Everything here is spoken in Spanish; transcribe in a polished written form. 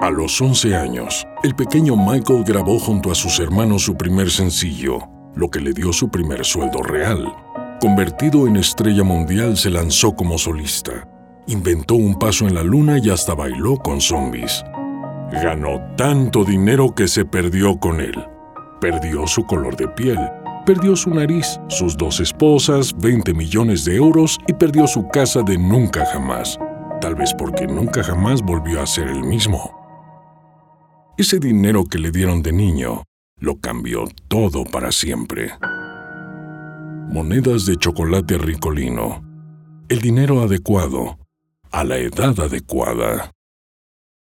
A los 11 años, el pequeño Michael grabó junto a sus hermanos su primer sencillo, lo que le dio su primer sueldo real. Convertido en estrella mundial, se lanzó como solista. Inventó un paso en la luna y hasta bailó con zombies. Ganó tanto dinero que se perdió con él. Perdió su color de piel, perdió su nariz, sus 2 esposas, 20 millones de euros y perdió su casa de nunca jamás. Tal vez porque nunca jamás volvió a ser el mismo. Ese dinero que le dieron de niño lo cambió todo para siempre. Monedas de chocolate Ricolino. El dinero adecuado a la edad adecuada.